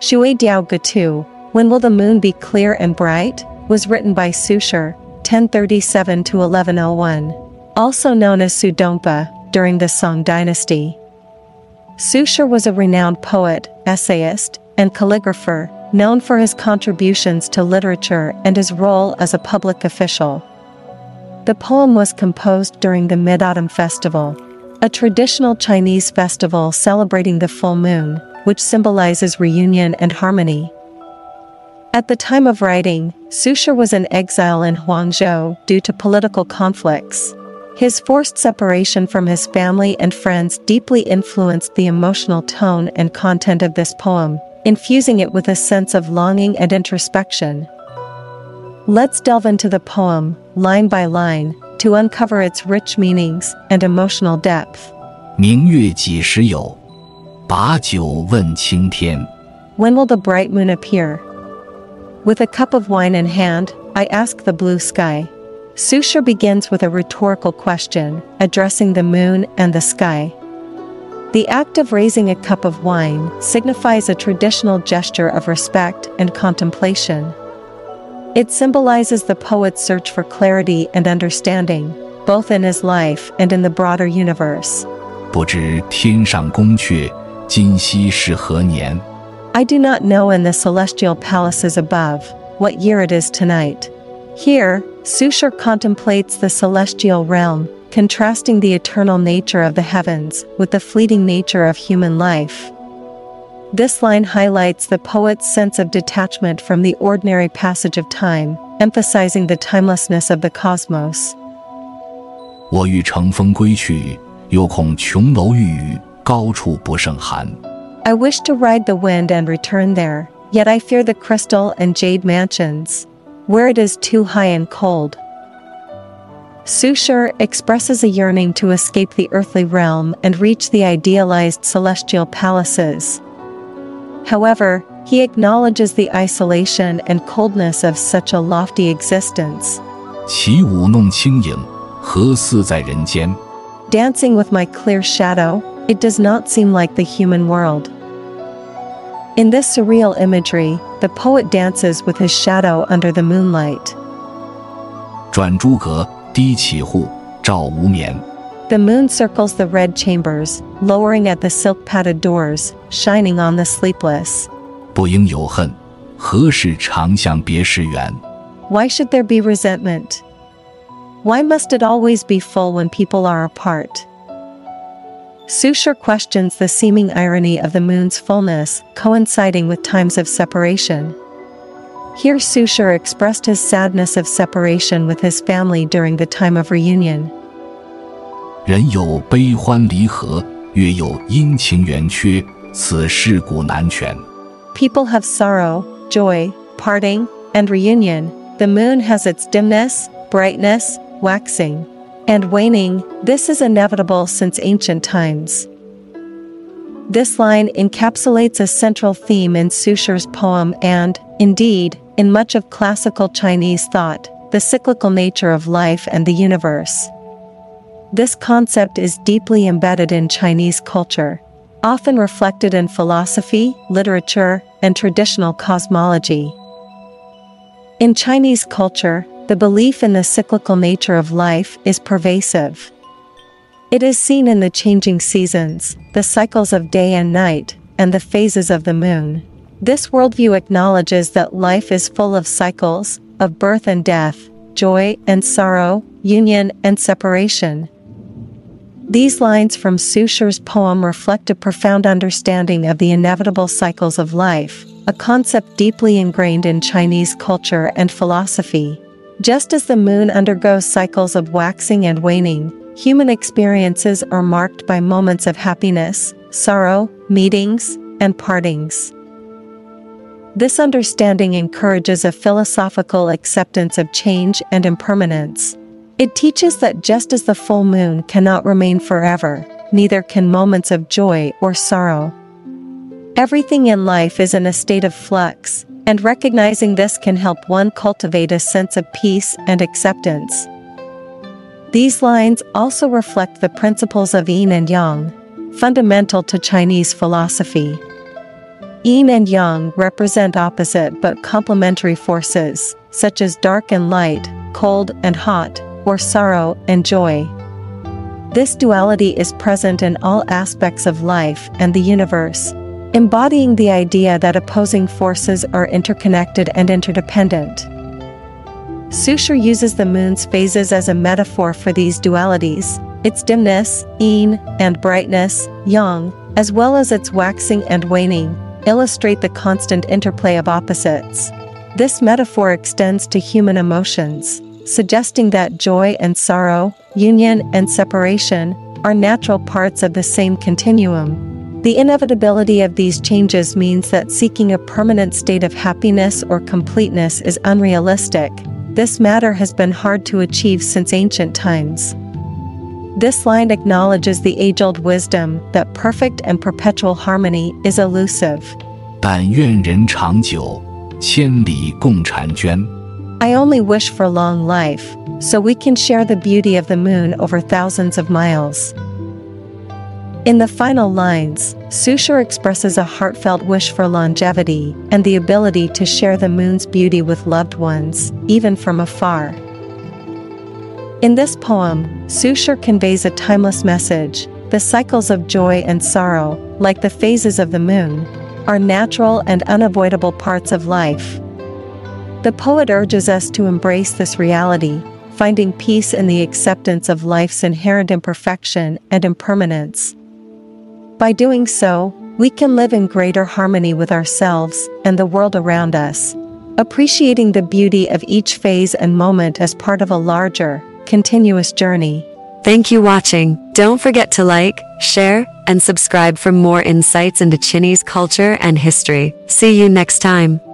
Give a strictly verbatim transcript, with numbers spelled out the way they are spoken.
Shui Diao Getu, When Will the Moon Be Clear and Bright? Was written by Su Shi, ten thirty-seven to eleven oh one, also known as Su Dongpa, during the Song dynasty. Su Shi was a renowned poet, essayist, and calligrapher, known for his contributions to literature and his role as a public official. The poem was composed during the Mid-Autumn Festival, a traditional Chinese festival celebrating the full moon, which symbolizes reunion and harmony. At the time of writing, Su Shi was in exile in Huangzhou due to political conflicts. His forced separation from his family and friends deeply influenced the emotional tone and content of this poem, infusing it with a sense of longing and introspection. Let's delve into the poem, line by line, to uncover its rich meanings and emotional depth. 明月几时有，把酒问青天。 When will the bright moon appear? With a cup of wine in hand, I ask the blue sky. Su Shi begins with a rhetorical question, addressing the moon and the sky. The act of raising a cup of wine signifies a traditional gesture of respect and contemplation. It symbolizes the poet's search for clarity and understanding, both in his life and in the broader universe. 不知天上宫阙，今夕是何年？ I do not know in the celestial palaces above, what year it is tonight. Here, Su Shi contemplates the celestial realm, contrasting the eternal nature of the heavens with the fleeting nature of human life. This line highlights the poet's sense of detachment from the ordinary passage of time, emphasizing the timelessness of the cosmos. 我欲乘风归去，又恐琼楼玉宇，高处不胜寒。 I wish to ride the wind and return there, yet I fear the crystal and jade mansions, where it is too high and cold. Su Shi expresses a yearning to escape the earthly realm and reach the idealized celestial palaces. However, he acknowledges the isolation and coldness of such a lofty existence. 起舞弄清影，何似在人间？ Dancing with my clear shadow, it does not seem like the human world. In this surreal imagery, the poet dances with his shadow under the moonlight. 转朱阁，低绮户，照无眠。 The moon circles the red chambers, lowering at the silk-padded doors, shining on the sleepless. 不应有恨，何事长向别时圆？ Why should there be resentment? Why must it always be full when people are apart? Su Shi questions the seeming irony of the moon's fullness coinciding with times of separation. Here Su Shi expressed his sadness of separation with his family during the time of reunion. 人有悲欢离合，月有阴晴圆缺，此事古难全。 People have sorrow, joy, parting, and reunion. The moon has its dimness, brightness, waxing, and waning. This is inevitable since ancient times. This line encapsulates a central theme in Su Shi's poem and, indeed, in much of classical Chinese thought, the cyclical nature of life and the universe. This concept is deeply embedded in Chinese culture, often reflected in philosophy, literature, and traditional cosmology. In Chinese culture, the belief in the cyclical nature of life is pervasive. It is seen in the changing seasons, the cycles of day and night, and the phases of the moon. This worldview acknowledges that life is full of cycles, of birth and death, joy and sorrow, union and separation. These lines from Su Shi's poem reflect a profound understanding of the inevitable cycles of life, a concept deeply ingrained in Chinese culture and philosophy. Just as the moon undergoes cycles of waxing and waning, human experiences are marked by moments of happiness, sorrow, meetings, and partings. This understanding encourages a philosophical acceptance of change and impermanence. It teaches that just as the full moon cannot remain forever, neither can moments of joy or sorrow. Everything in life is in a state of flux, and recognizing this can help one cultivate a sense of peace and acceptance. These lines also reflect the principles of yin and yang, fundamental to Chinese philosophy. Yin and yang represent opposite but complementary forces, such as dark and light, cold and hot, or sorrow and joy. This duality is present in all aspects of life and the universe, embodying the idea that opposing forces are interconnected and interdependent. Sushar uses the moon's phases as a metaphor for these dualities, its dimness, yin, and brightness, yang, as well as its waxing and waning, illustrate the constant interplay of opposites. This metaphor extends to human emotions, suggesting that joy and sorrow, union and separation, are natural parts of the same continuum. The inevitability of these changes means that seeking a permanent state of happiness or completeness is unrealistic. This matter has been hard to achieve since ancient times. This line acknowledges the age-old wisdom that perfect and perpetual harmony is elusive. 但愿人长久，千里共婵娟。 I only wish for long life, so we can share the beauty of the moon over thousands of miles. In the final lines, Sushar expresses a heartfelt wish for longevity and the ability to share the moon's beauty with loved ones, even from afar. In this poem, Sushar conveys a timeless message. The cycles of joy and sorrow, like the phases of the moon, are natural and unavoidable parts of life. The poet urges us to embrace this reality, finding peace in the acceptance of life's inherent imperfection and impermanence. By doing so, we can live in greater harmony with ourselves and the world around us, appreciating the beauty of each phase and moment as part of a larger, continuous journey. Thank you for watching. Don't forget to like, share, and subscribe for more insights into Chinese culture and history. See you next time.